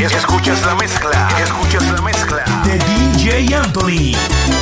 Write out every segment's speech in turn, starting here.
Escuchas la mezcla de DJ Anthony.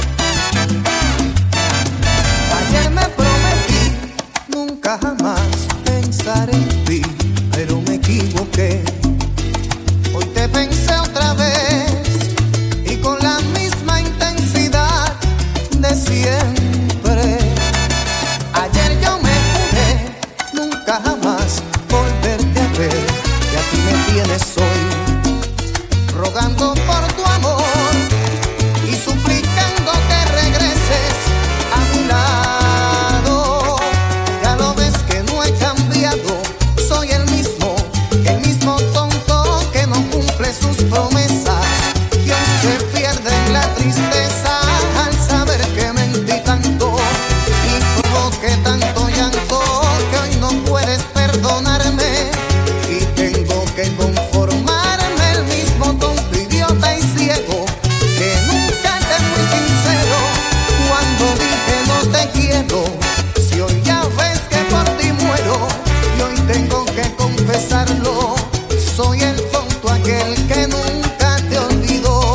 Ayer me prometí nunca jamás pensar en ti, pero me equivoqué. Hoy te pensé otra vez y con la misma intensidad de siempre. Ayer yo me juré nunca jamás volverte a ver, y aquí me tienes hoy rogando por tu amor y suplicando que regreses a mi lado. Ya lo ves que no he cambiado, soy el mismo tonto que no cumple sus promesas, y hoy se pierde en la tristeza al saber que mentí tanto y provoqué tanto llanto que hoy no puedes perdonarme y tengo que conformarme, el mismo tonto, idiota y ciego que nunca te fui sincero cuando dije no te quiero. Si hoy ya ves que por ti muero y hoy tengo que confesarlo, soy el tonto aquel que nunca te olvidó.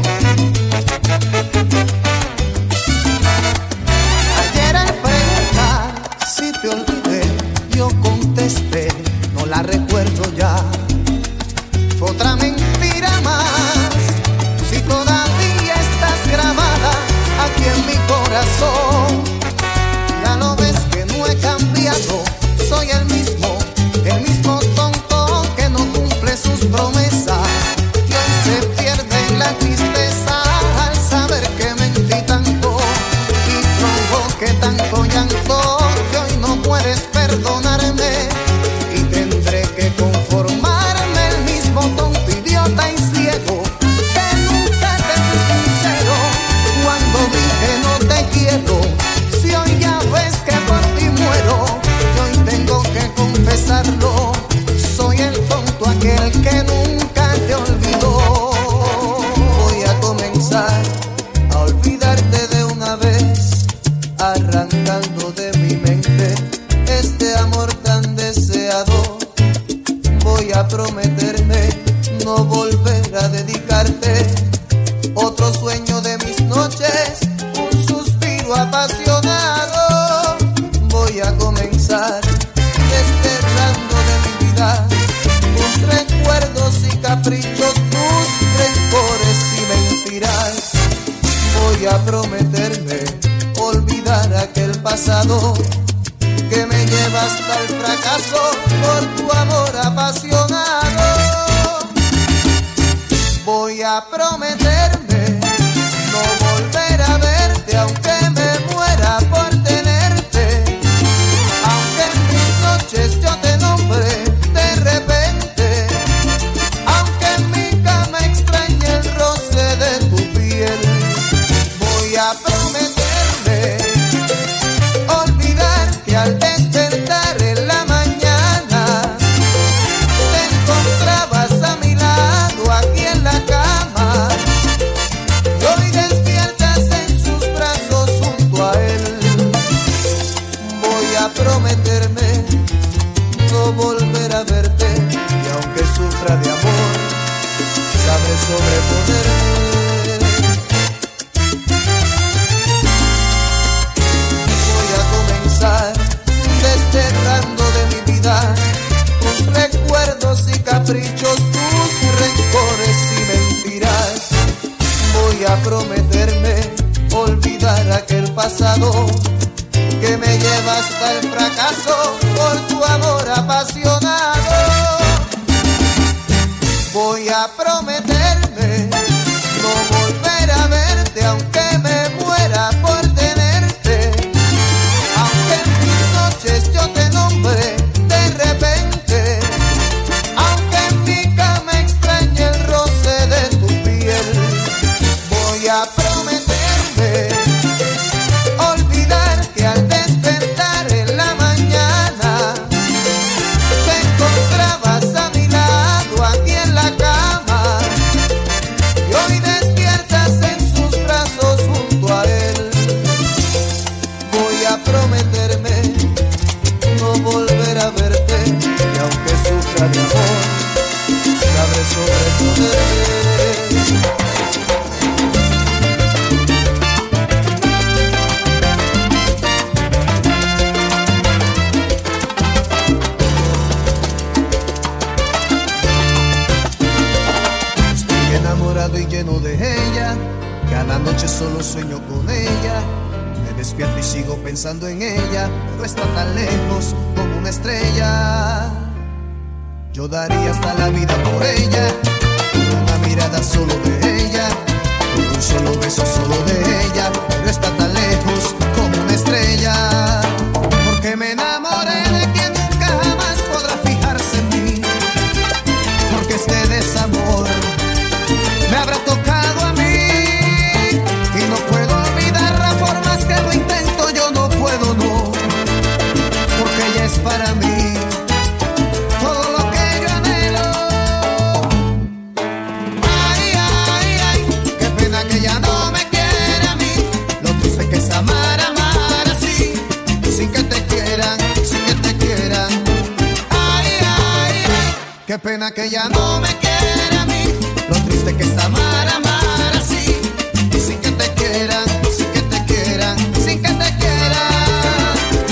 Ayer al preguntar si te olvidé, yo contesté, no la recuerdo ya. Fue otra mentira más, si todavía estás grabada aquí en mi corazón. Ya lo ves que no he cambiado, soy el mismo tonto que no cumple sus promesas, y hoy se pierde en la tristeza al saber que mentí tanto y provoqué tanto llanto que hoy no puedes perdonarme y tendré que conformarme, el mismo tonto, idiota y ciego que nunca te fui sincero cuando dije no te quiero. Si hoy ya ves que por ti muero y hoy tengo que confesarlo, soy el tonto aquel que nunca te olvidó. Voy a comenzar a olvidarte de una vez, arrancando de mi mente este amor tan deseado. Voy a prometerme no volver a dedicarte otro sueño de mis noches, un suspiro apasionado. Voy a comenzar desterrando de mi vida tus recuerdos y caprichos, tus rencores y mentiras. Voy a prometerme olvidar aquel pasado que me lleva hasta el fracaso por tu amor apasionado. Voy a prometerme no volver a verte aunque me muera por tenerte, aunque en mis noches yo te nombre de repente, aunque en mi cama extrañe el roce de tu piel. Voy a prometerme olvidar que al despertar en la mañana te encontrabas a mi lado aquí en la cama y hoy despiertas en sus brazos junto a él. Voy a prometerme no volver a verte y aunque sufra de amor sabré sobreponerme. Voy a comenzar desterrando de mi vida tus recuerdos y caprichos, tus rencores y mentiras. Voy a prometerme olvidar aquel pasado que me lleva hasta el fracaso por tu amor apasionado. Voy a prometerme no volver a verte aunque me muera por tenerte, aunque en mis noches yo te nombre de repente, aunque en mi cama extrañe el roce de tu piel. Voy a prometerme olvidar que al despertar en la mañana te encontrabas a mi lado aquí en la cama y hoy despiertas en sus brazos junto a él. Voy a prometerme no volver a verte y aunque sufra de amor sabré sobreponer. Estoy enamorado y lleno de ella, cada noche solo sueño con ella. Me despierto y sigo pensando en ella, pero está tan lejos como una estrella. Yo daría hasta la vida por ella, por una mirada solo de ella, por un solo beso solo de ella, pero está tan lejos como una estrella. Porque me enamoré de quien nunca jamás podrá fijarse en mí, porque este desamor me habrá tocado a mí y no puedo olvidarla por más que lo intento. Yo no puedo, no, porque ella es para mí todo lo que yo anhelo. Ay, ay, ay, qué pena que ella no me quiere a mí. Lo triste que es amar, amar así, sin que te quieran, sin que te quieran. Ay, ay, ay, qué pena que ella no me quiere a mí. Lo triste que es amar, amar así, sin que te quieran, sin que te quieran, sin que te quieran.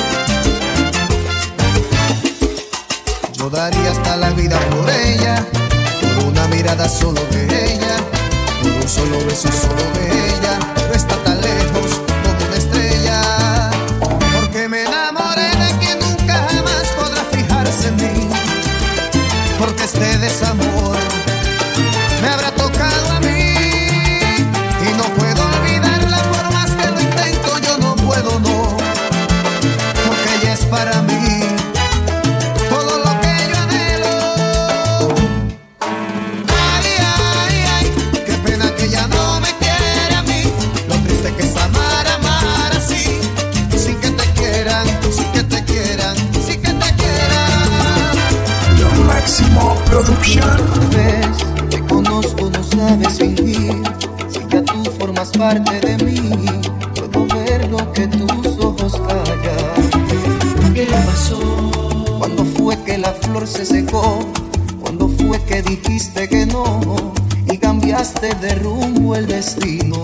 Yo daría hasta la vida por ella, por una mirada solo de ella, por un solo beso solo de ella, pero está tan lejos como una estrella. Porque me enamoré de quien nunca jamás podrá fijarse en mí, porque este desamor me habrá tocado a mí y no puedo olvidarla por más que lo intento. Yo no puedo, no, porque ella es para mí todo lo que yo anhelo. Ay, ay, ay, qué pena que ella no me quiere a mí. Lo triste que es amar, amar así, sin que te quieran, sin que te quieran, sin que te quieran. Lo máximo producción. Ves, te conozco, no sabes fingir. Si ya tú formas parte de mí, puedo ver lo que tus ojos callan. ¿Qué pasó? ¿Cuándo fue que la flor se secó? ¿Cuándo fue que dijiste que no y cambiaste de rumbo el destino?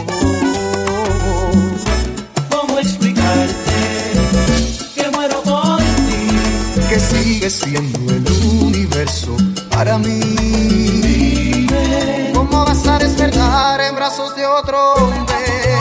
¿Cómo explicarte que muero por ti? Que sigues siendo el universo para mí. Dime, ¿Cómo vas a despertar en brazos de otro hombre?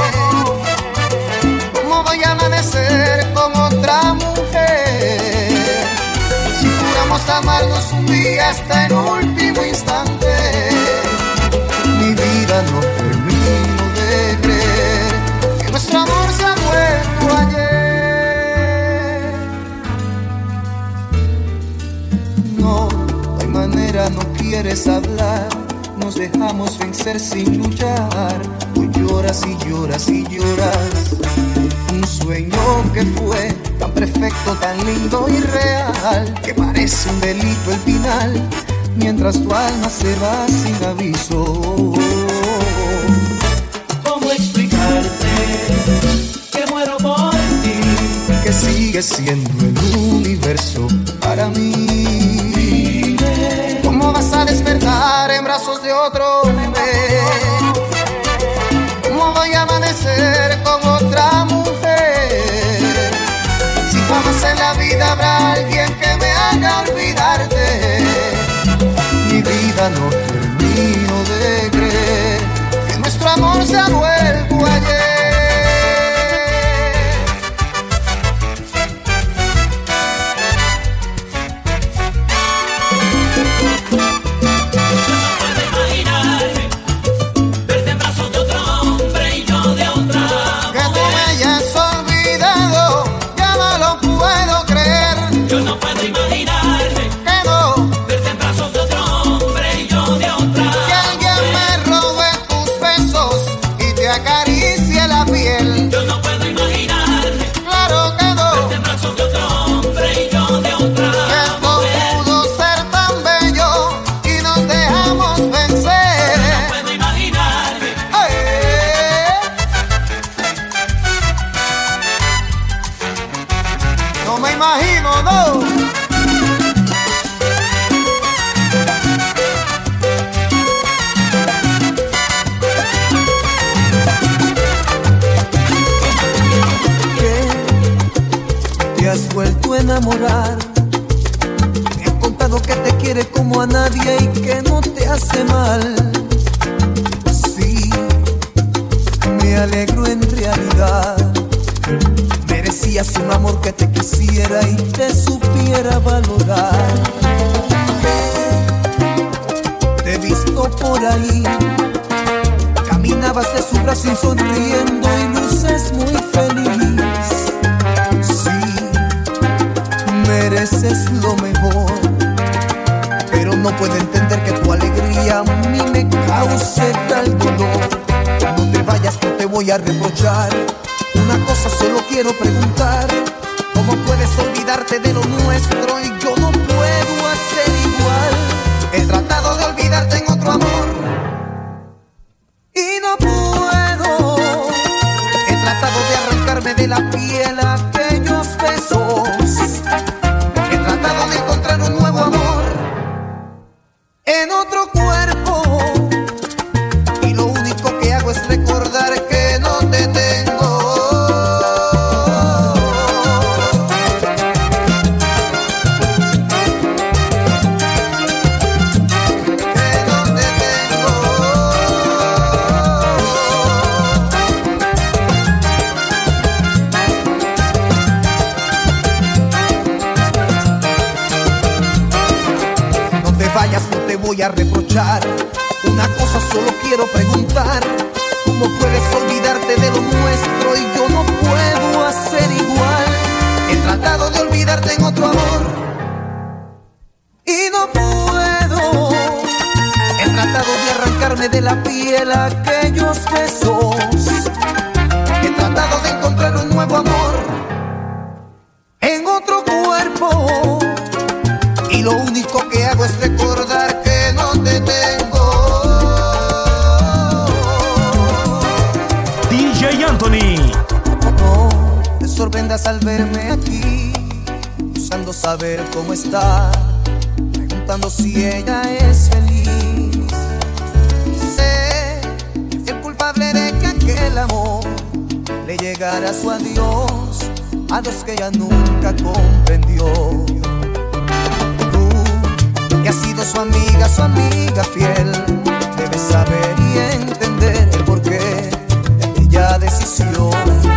¿Cómo voy a amanecer con otra mujer? Si juramos amarnos un día hasta el último instante, mi vida no termino de creer que nuestro amor se ha vuelto ayer. No, no hay manera, no quieres hablar. Nos dejamos vencer sin luchar. Hoy lloras y lloras y lloras. Un sueño que fue tan perfecto, tan lindo y real, que parece un delito el final, mientras tu alma se va sin aviso. ¿cómo explicarte que muero por ti? Que sigues siendo el universo para mí. Dime, ¿Cómo vas a despertar en brazos de otro hombre? ¿Cómo voy a amanecer con otra mujer? Si jamás en la vida habrá alguien que me haga olvidarte, mi vida no termino de creer que nuestro amor se ha vuelto ayer. no puedo imaginar enamorar. Me han contado que te quiere como a nadie y que no te hace mal. Sí, me alegro en realidad. Merecías un amor que te quisiera y te supiera valorar. Te he visto por ahí, caminabas de su brazo y sonriendo y luces muy feliz. Sí, mereces lo mejor, pero no puedo entender que tu alegría a mí me cause tal dolor. No te vayas, no te voy a reprochar. Una cosa solo quiero preguntar: ¿cómo puedes olvidarte de lo nuestro y yo no puedo hacer igual? He tratado de olvidarte en otro amor y no puedo. He tratado de arrancarme de la piel aquellos besos. He tratado de encontrar un nuevo amor en otro cuerpo y lo único que hago es recordar que no te tengo. Voy a reprochar. Una cosa solo quiero preguntar: ¿cómo puedes olvidarte de lo nuestro y yo no puedo hacer igual? He tratado de olvidarte en otro amor y no puedo. He tratado de arrancarme de la piel aquellos besos. He tratado de encontrar un nuevo amor en otro cuerpo y lo único que hago es recordar que no te tengo. DJ Anthony. No te sorprendas al verme aquí, buscando saber cómo está, preguntando si ella es feliz. Sé que fui el culpable de que aquel amor le llegara a su adiós, adiós que ella nunca comprendió. Que ha sido su amiga fiel, debes saber y entender el porqué de aquella decisión.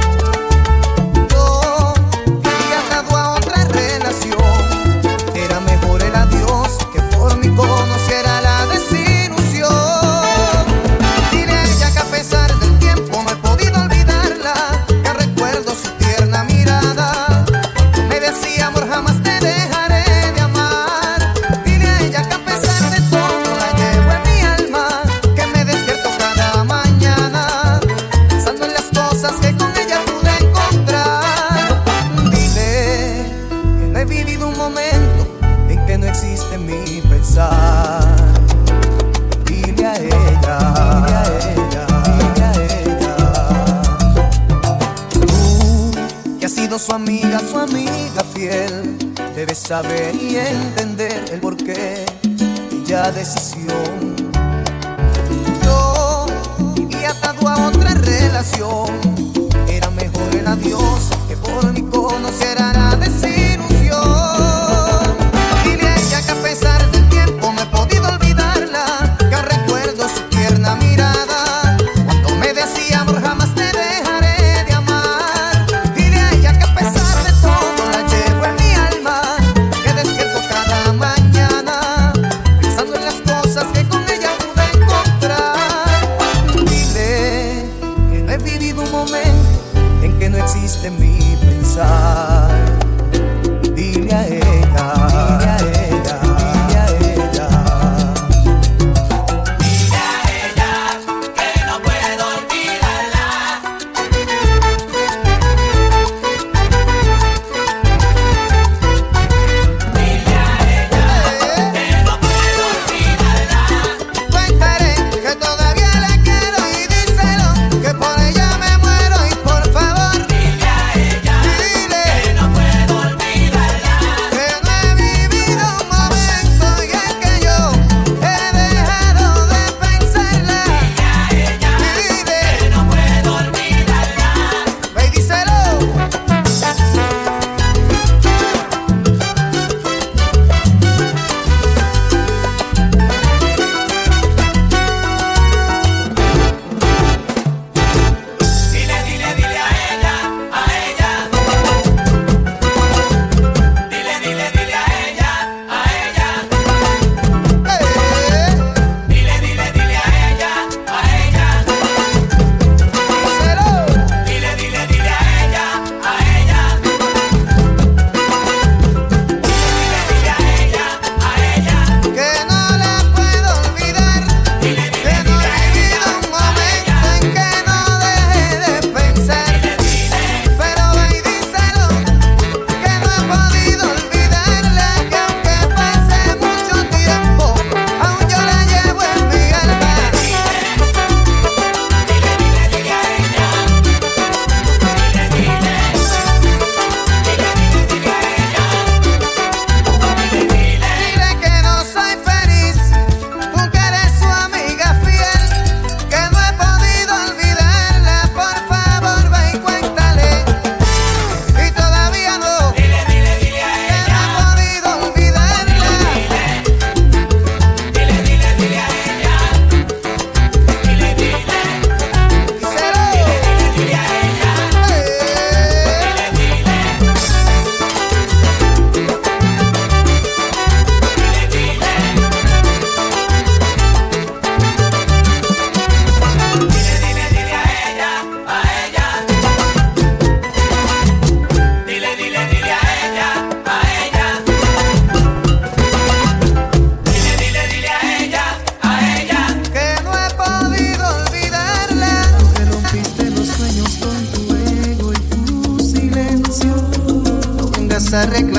Yo vivía atado a otra relación, era mejor el adiós que por mí conociera la desilusión. Dile a ella que a pesar del tiempo no he podido olvidarla, que recuerdo su tierna mirada, me decía amor jamás te dejaré. Existe en mi pensar. Dile a ella, dile a ella, dile a ella. Tú, que has sido su amiga fiel, debes saber y entender el porqué de aquella decisión. Yo vivía atado a otra relación, era mejor el adiós que por mí conociera la desilusión. Que a pesar del tiempo no he podido olvidarla, que aún recuerdo su tierna mirada, cuando me decía amor jamás te dejaré de amar. Dile a ella que a pesar de todo la llevo en mi alma, que despierto cada mañana pensando en las cosas que con ella pude encontrar. Dile que no he vivido un momento en que no existe en mí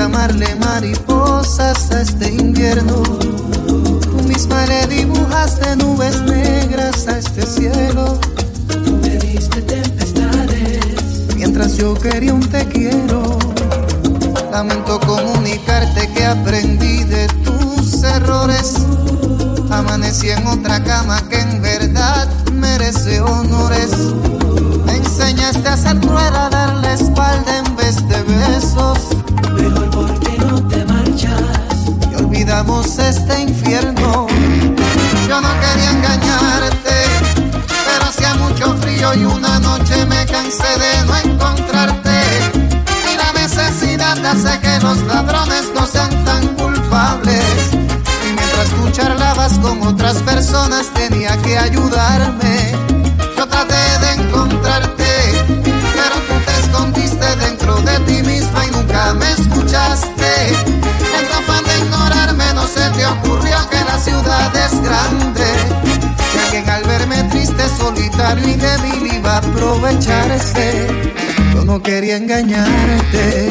derramarle mariposas a este invierno. Tú misma le dibujaste nubes negras a este cielo. Tú me diste tempestades mientras yo quería un te quiero. Lamento comunicarte que aprendí de tus errores. Amanecí en otra cama que en verdad merece honores. Me enseñaste a ser cruel, a darle espalda en vez de besos. Mejor porque no te marchas Y olvidamos este infierno. Yo no quería engañarte, pero hacía mucho frío y una noche me cansé de no encontrarte. Y la necesidad hace que los ladrones no sean tan culpables. Y mientras tú charlabas con otras personas tenía que ayudarme. Yo traté de encontrarte, pero tú te escondiste dentro de ti misma y nunca me escuchaste. En tu afán de ignorarme no se te ocurrió que la ciudad es grande, que alguien al verme triste, solitario y débil iba a aprovecharse. Yo no quería engañarte,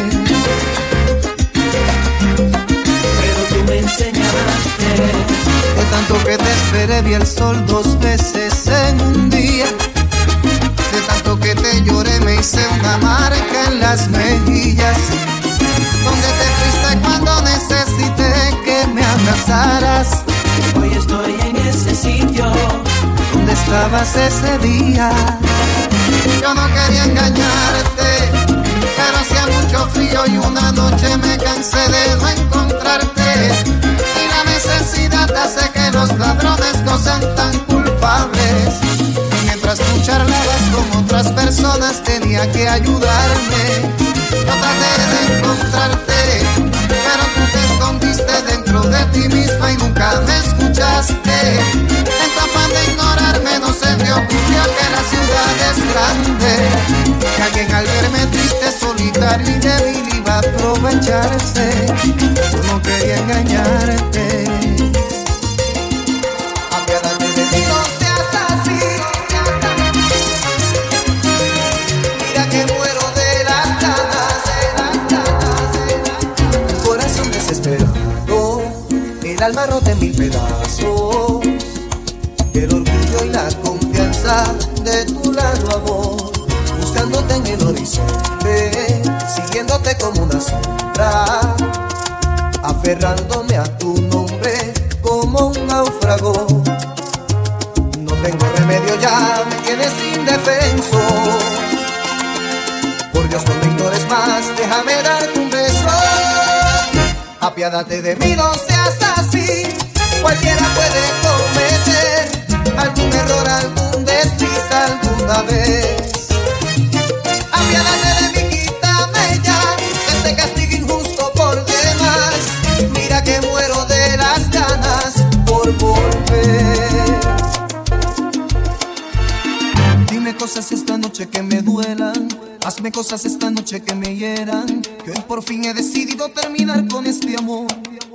pero tú me enseñaste. de tanto que te esperé vi el sol 2 veces en un día. De tanto que te lloré me hice una marca en las mejillas. Donde te fuiste cuando necesité que me abrazaras. Hoy estoy en ese sitio. ¿Dónde estabas ese día? Yo no quería engañarte, pero hacía mucho frío y una noche me cansé de no encontrarte. Y la necesidad hace que los ladrones no sean tan culpables. Y mientras tú charlabas con otras personas tenía que ayudarme. Yo traté de encontrarte, pero tú te escondiste dentro de ti misma y nunca me escuchaste. En tu afán de ignorarme no se te ocurrió que la ciudad es grande, que alguien al verme triste, solitario y débil iba a aprovecharse. Yo no quería engañarte. Apiádate de mí, no seas así. Mira que muero de las ganas. El corazón desesperado, el alma rota en 1000 pedazos. El orgullo y la confianza de tu lado, amor. Buscándote en el horizonte, siguiéndote como una sombra. Aferrándome a tu nombre como un náufrago. No tengo remedio ya, me tienes indefenso. Por Dios, no me ignores más, déjame darte un beso. Apiádate de mí, no seas así. Cualquiera puede cometer algún error, algún desliz alguna vez. Apiádate de mí, quítame ya este castigo injusto por demás. Mira que muero de las ganas por volver. Dime cosas esta noche que me duelan. Hazme cosas esta noche que me hieran. Que hoy por fin he decidido terminar con este amor.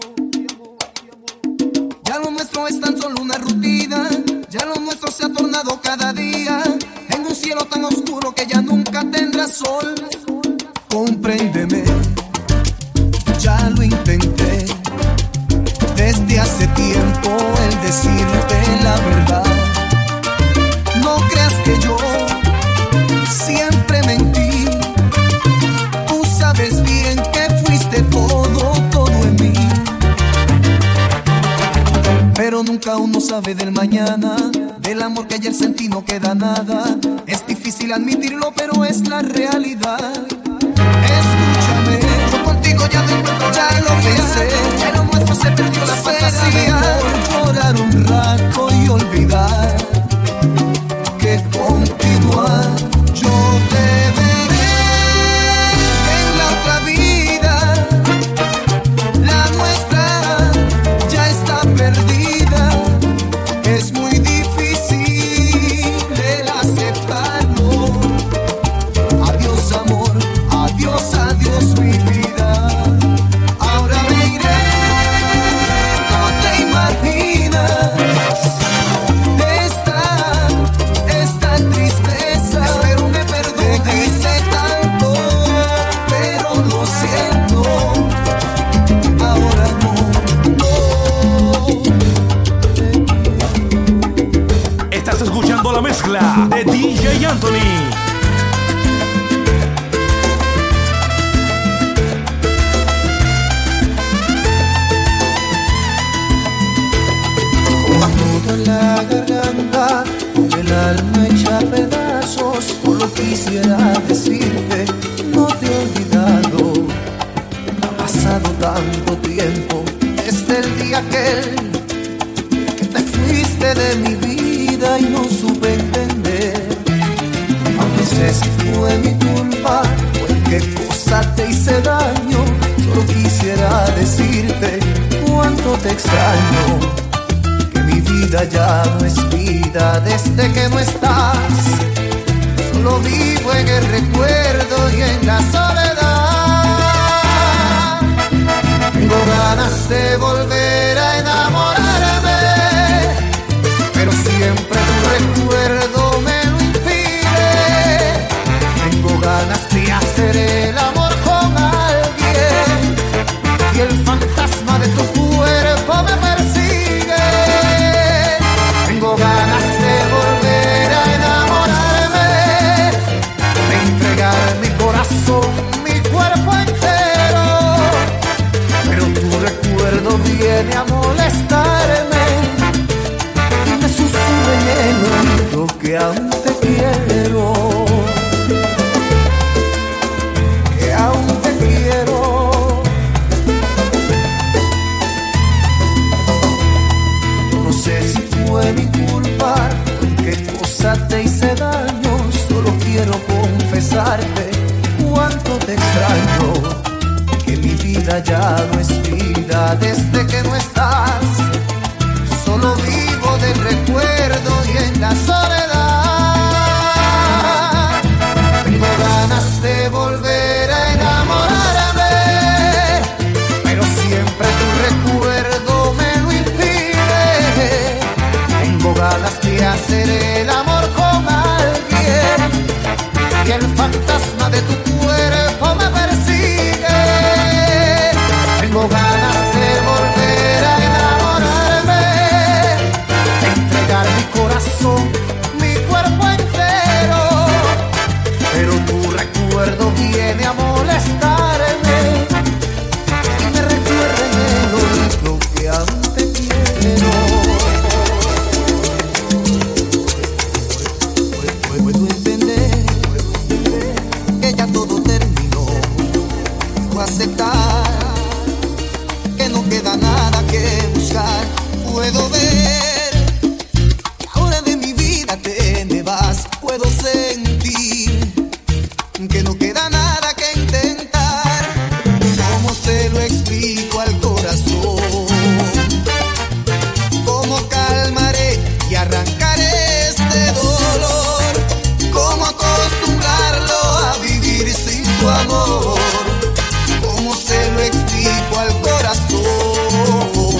Ya lo nuestro es tan solo una rutina. Ya lo nuestro se ha tornado cada día en un cielo tan oscuro que ya nunca tendrá sol. Compréndeme, ya lo intenté desde hace tiempo el decirte la verdad. No creas que yo siempre mentí. Tú sabes bien que fuiste todo en mí. Pero nunca uno sabe del mañana. Del amor que ayer sentí no queda nada. Es difícil admitirlo, pero es la realidad. Escúchame, yo contigo ya no encuentro, ya lo pensé. Ya lo nuestro se perdió la fantasía. Por llorar un rato y olvidar que continuar. Yo te veré en la otra vida. La nuestra ya está perdida. Es muy difícil el aceptarlo. Adiós amor, adiós, adiós mi vida. Ahora me iré, no te imaginas. Anthony. En la garganta, con el alma hecha pedazos, solo quisiera decirte, no te he olvidado. Ha pasado tanto tiempo desde el día aquel que te fuiste de mi vida y no supe entender. Aunque sé si fue mi culpa o en qué cosa te hice daño, solo quisiera decirte cuánto te extraño. Mi vida ya no es vida desde que no estás. Solo vivo en el recuerdo y en la soledad. Tengo ganas de volver a enamorarme, pero siempre tu recuerdo me lo impide. Tengo ganas de hacer el amor con alguien y el fantasma de tu cuerpo me persigue. Tengo ganas de volver a enamorarme, de entregar mi corazón, mi cuerpo entero. Pero tu recuerdo viene a molestarme y me susurra en el oído que aún te quiero, que aún te quiero. No sé si fue mi culpa, en qué cosa te hice daño. Solo quiero confesarte cuánto te extraño, que mi vida ya no es vida desde que no estás. Solo vivo del recuerdo y en la soledad. Tengo ganas de volver a enamorarme, pero siempre tu recuerdo me lo impide. Tengo ganas de hacer el amor con alguien y el fantasma de tu cuerpo me persigue. Tengo ganas de volver a enamorarme, de entregar mi corazón, mi cuerpo entero. Pero tu recuerdo viene a molestarme y me recuerda en el oído que aún te quiero. Puedo entender que ya todo terminó. Puedo aceptar que no queda nada que buscar. Puedo ver que ahora de mi vida te me vas. Puedo sentir que no queda nada que intentar. ¿Cómo se lo explico al corazón? ¿Cómo calmaré y arrancaré este dolor? ¿Cómo acostumbrarlo a vivir sin tu amor? ¿Cómo se lo explico al corazón?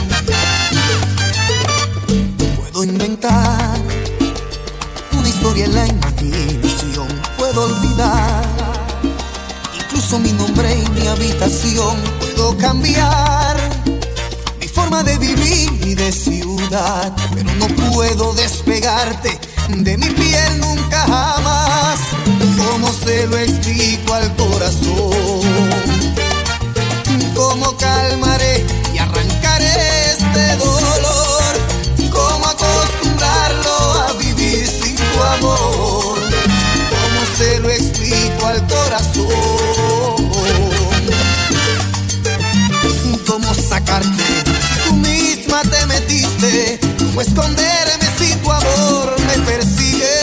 Puedo inventar una historia en la imaginación. Puedo olvidar incluso mi nombre y mi habitación. Puedo cambiar mi forma de vivir y de ciudad, pero no puedo despegarte de mi piel nunca jamás. ¿Cómo se lo explico al corazón? ¿Cómo calmaré y arrancaré este dolor? ¿Cómo acostumbrarlo a vivir sin tu amor? ¿Cómo se lo explico al corazón? ¿Cómo sacarte? Tú misma te metiste. ¿Cómo esconderme si tu amor me persigue?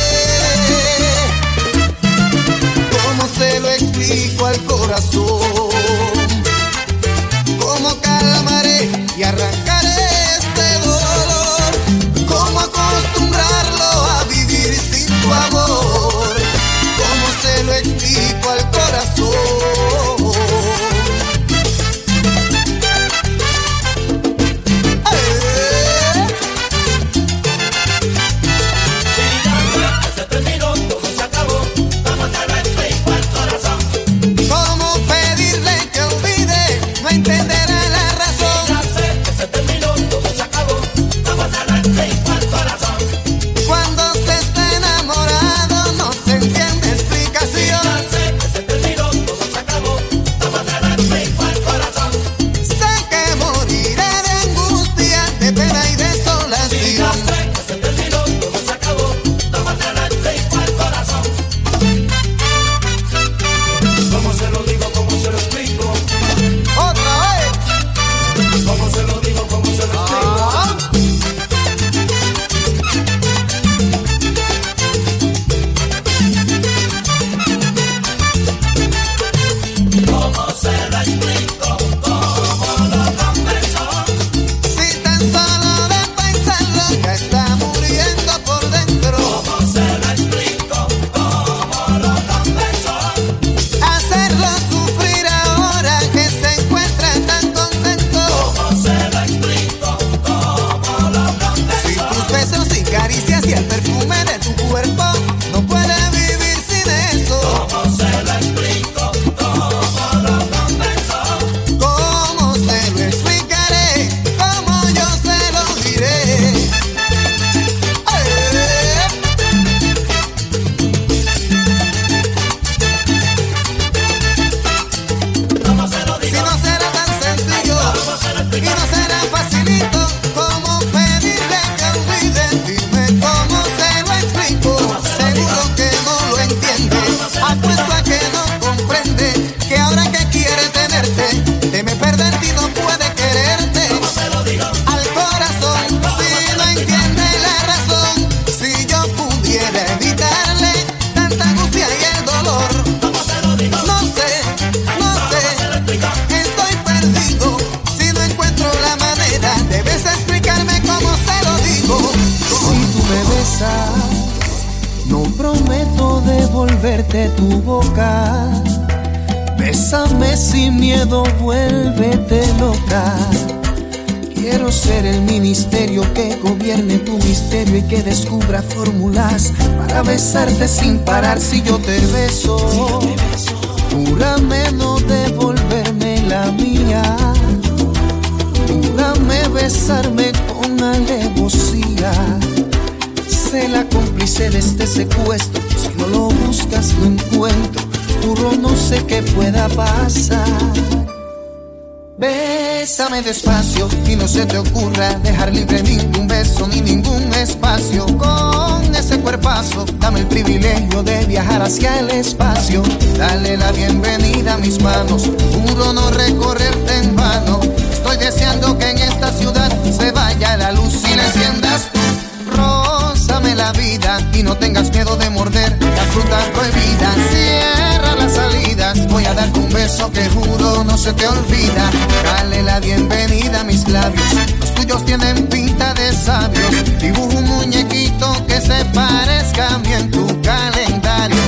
¿Cómo se lo explico al corazón? ¿Cómo calmaré y arrancaré este dolor? ¿Cómo acostumbrarlo a vivir sin tu amor? ¿Cómo se lo explico al corazón? Cuando se está enamorado vida, debes explicarme cómo se lo digo. Si tú me besas, no prometo devolverte tu boca. Bésame sin miedo, vuélvete loca. Quiero ser el ministerio que gobierne tu misterio y que descubra fórmulas para besarte sin parar. Si yo te beso, júrame no devolverme la mía. Júrame besarme con alevosía. Sé la cómplice de este secuestro. Si no lo buscas no encuentro. Juro no sé qué pueda pasar. Bésame despacio y no se te ocurra dejar libre ningún beso ni ningún espacio. Con ese cuerpazo dame el privilegio de viajar hacia el espacio. Dale la bienvenida a mis manos, juro no recorrerte en vano. Estoy deseando que en esta ciudad se vaya la luz y la enciendas tú. Rózame la vida y no tengas miedo de morder la fruta prohibida. Cierra las salidas, voy a darte un beso que juro no se te olvida. Dale la bienvenida a mis labios, los tuyos tienen pinta de sabios. Dibujo un muñequito que se parezca a mí en tu calendario.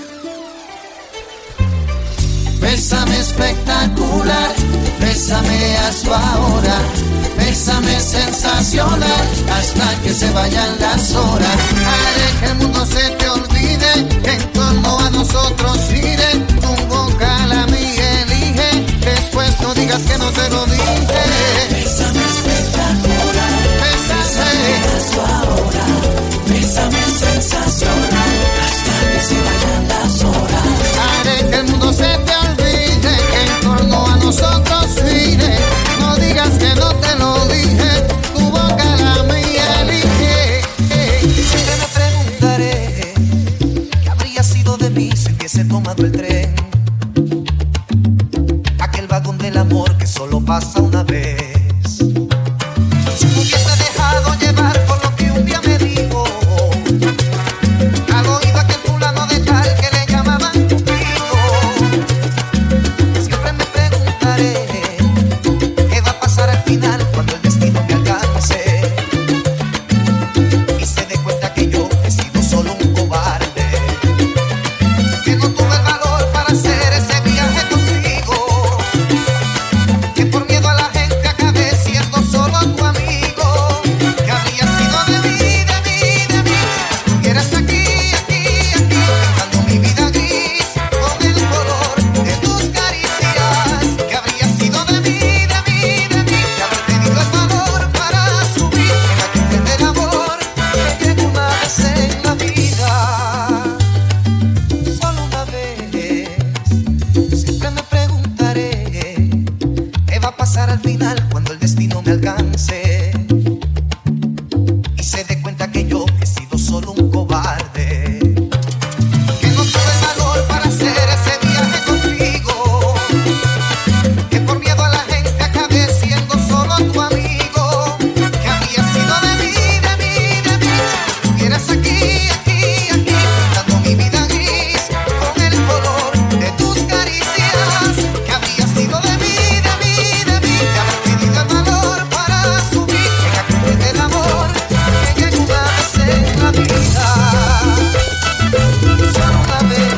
Bésame espectacular, bésame hazlo ahora. Bésame sensacional hasta que se vayan las horas. Haré que el mundo se te olvide, que en torno a nosotros gire. Tu boca la mía elige, después no digas que no te lo dije. Bésame espectacular, bésame hazlo ahora. Bésame sensacional hasta que se vayan las horas. Haré que el mundo se te olvide, que en torno a nosotros gire. No digas que no te lo dije, tu boca la mía elige. Siempre me preguntaré qué habría sido de mí si hubiese tomado el tren, aquel vagón del amor que solo pasa una vez. Si me hubiese dejado llevar por lo que un día me dijo, al oído aquel fulano de tal que le llamaban Cupido. Siempre me preguntaré qué va a pasar al final cuando el destino me alcance y se dé cuenta que yo he sido solo un cobarde, que no tuve el valor para hacer ese viaje contigo, que por miedo a la gente acabé siendo solo tu amigo. Que habría sido de mí, de mí, de mí si tú estuvieras aquí, aquí, aquí, pintando mi vida gris con el color de tus caricias. Que habría sido de mí, de mí, de mí, de haber tenido el valor para subir en la cruz del amor que llegó una vez en la vida, solo una vez. Siempre me preguntaré qué va a pasar al final cuando el destino me alcance y se dé cuenta que yo he sido solo un cobarde, que no tuve el valor para hacer ese viaje contigo, que por miedo a la gente acabé siendo solo tu amigo. Que habría sido de mí, de mí, de mí si tú estuvieras aquí, aquí, aquí, pintando mi vida gris con el color de tus caricias. Que habría sido de mí, de mí, de mí, de haber tenido el valor para subir en la cruz del amor que llegó una vez en la vida, solo una vez.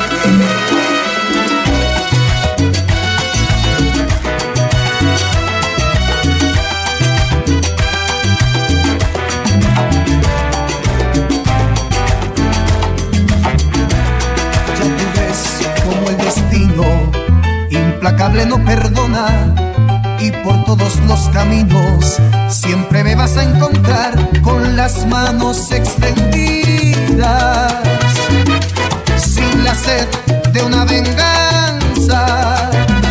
Ya tú ves como el destino implacable no perdona, y por todos los caminos siempre me vas a encontrar con las manos extendidas, sin la sed de una venganza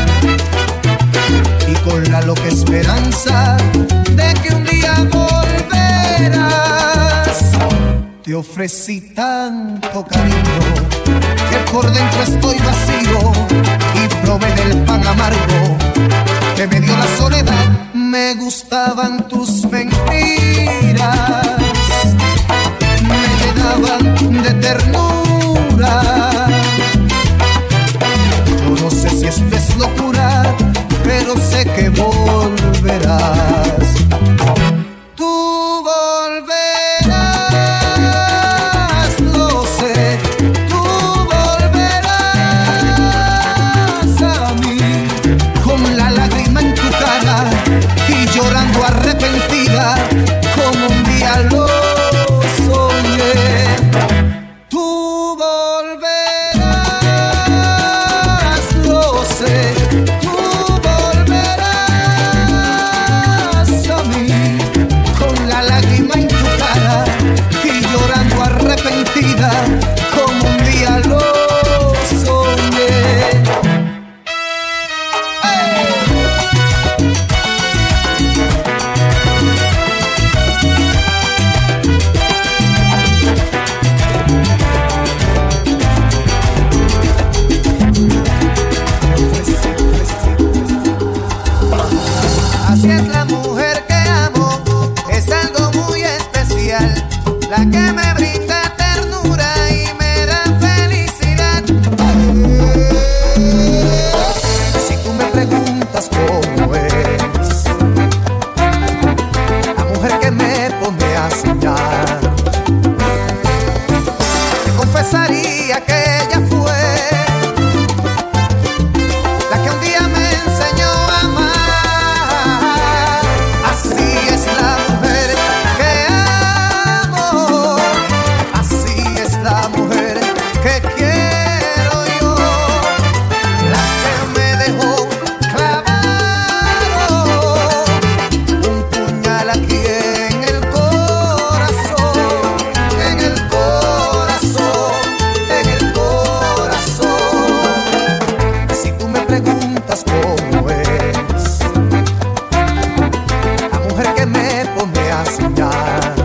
y con la loca esperanza de que un día volverás. Te ofrecí tanto cariño que por dentro estoy vacío y probé del pan amargo que me dio la soledad. Me gustaban tus mentiras, me llenaban de ternura. Yo no sé si esto es locura, pero sé que volverás. arrepentida, como un día lo soñé. Tú volverás, lo sé, tú volverás a mí, con la lágrima en tu cara y llorando arrepentida, como un día lo soñé. Así es la mujer que amo, es algo muy especial, la que me brinda ternura y me da felicidad. Si tú me preguntas cómo es, la mujer que me pone a soñar, te confesaría que ella fue la que un día me enseñó a amar. Así es la mujer que amo, así es la mujer que quiero yo, la que me dejó clavado un puñal aquí en el corazón, en el corazón, en el corazón. Si tú me preguntas cómo es, la mujer que me pone a soñar,